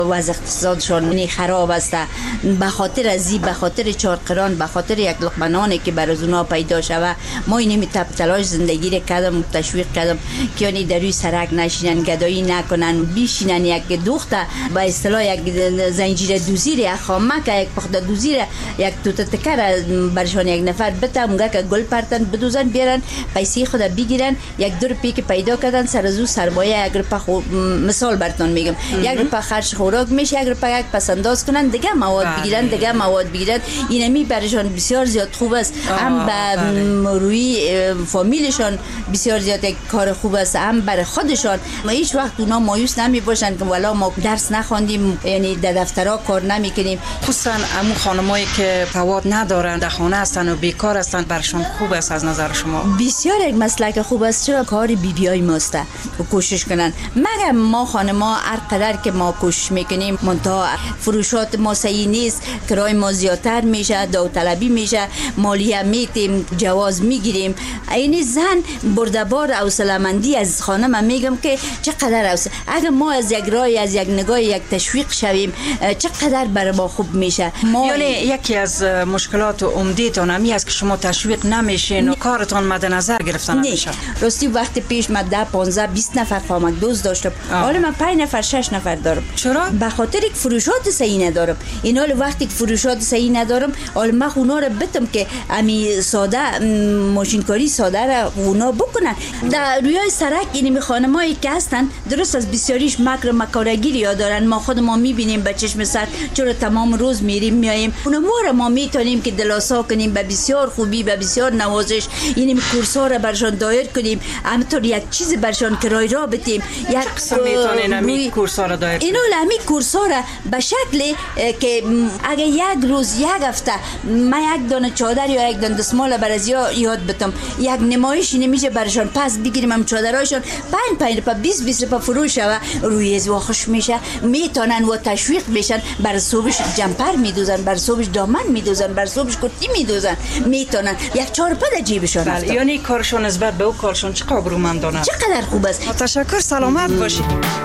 وضع اقتصادشان خراب است. به خاطر ازی، به خاطر چارقران، به خاطر یک لقمه نانی که بر از اونا پیدا شوه، ما اینمی تلاش زندگی را کردم، تشویق کردم که یعنی در روی سرک نشینن، گدایی نکنن، بیشینن. یک دختر به اصطلاح یک زنجیر دوزی را، یک خامک، یک پخته دوزی را، یک توت تکر برشان یک نفر بته، اونگه که گل پرتن بدوزن بیارن، پیسه خود بگیرن. یک دو روپیه که پیدا کردن سر از او سرمایه یک روپیه مثال براتون میگم، یک روپیه خرج خوراک میشه، یک روپیه یک پس انداز کنن، دیگه مواد بگیرن، دیگه مواد بگیرن. اینمی برشان بسیار زیاد خوب است. هم به روی فامیلشان بسیار زیاد یک کار خوب است، هم برای خودشان. ما هیچ وقت اونا مایوس نمی باشن که والا ما درس نخواندیم، یعنی در دفترها کار نمیکنیم. خصوصا همون خانمایی که سواد ندارن، در خانه هستن و بیکار هستن، برشان خوب است از نظر شما؟ بسیار یک مسلک خوب است. چرا کار بیای ماست و کوشش کنن. مگر ما خانما هر قدر که ما کوشش میکنیم، منتها فروشات ما صحیح نیست، کرای ما زیادتر میشه، داوطلبی میشه، مالیه میتیم، جواز میگیریم. این زن بردبار حوصله‌مندی از خانم میگم که چقدر حوصله، اگر ما از یک راه، از یک نگاه، یک تشویق شویم، چقدر برای ما خوب میشه. یعنی یکی از مشکلات عمده‌تان همی است که شما تشویق نمیشین و کارتان مد نظر گرفته نمیشه. راستی وقت پیش من 10 15 20 نفر خامک دوست داشتم، حالا من 5 نفر 6 نفر دارم. چرا؟ به خاطر یک فروشات صحیح ندارم. این حال وقتی که فروشات صحیح ندارم، حالا من اونا رو بتم که امی ساده ماشینکاری ساده را اونا بکنن. در روی سرک این خانمایی که هستن درست از بسیاریش مکر مکارگیری ها دارن. ما خود ما میبینیم به چشم سر، چرا تمام روز میریم میاییم. اونا ما میتونیم که دلاسا کنیم به بسیار خوبی، به بسیار نوازش. این کورس‌ها را برشان دایر کنیم، همینطور یک چیز برشان کرای را بدیم. یک میتونین همین کورس‌ها را دایر کنیم. اینو همین کورس‌ها را به شکلی که اگه یک روز، یک هفته من یک دانه چادر یا یک دانه دستمال بر از یاد بتم، یک نمایش نمیشه برشان پس بگیریم هم چادراشون 5 روپیه 20 روپیه فروش و روی از خوش میشه، میتونن و تشویق بشن. بر صبحش جمپر میدوزن، بر صبحش دامن میدوزن، بر صبحش کتی میدوزن، میتونن یک 4 روپیه جیبشون رفته. یعنی کارشون نسبت به او کارشون چقدر ابرومندانه، چقدر خوب است. تشکر، سلامت باشید.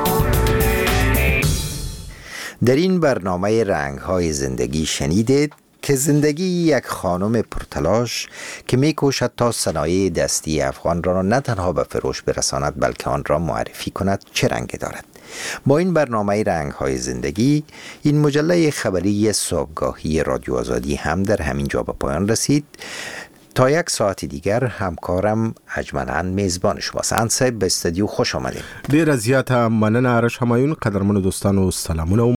در این برنامه رنگ‌های زندگی شنیدید که زندگی یک خانم پرتلاش که می‌کوشد تا صنایع دستی افغان را نه تنها به فروش برساند بلکه آن را معرفی کند چه رنگی دارد. با این برنامه رنگ‌های زندگی این مجله خبری صبحگاهی رادیو آزادی هم در همین جا به پایان رسید. تا یک ساعت دیگر همکارم اجملاً میزبان شماست. انصب به استودیو خوش آمدید. ډیر زیاته مننه آرش همایون. قدرمن دوستانو سلامونه.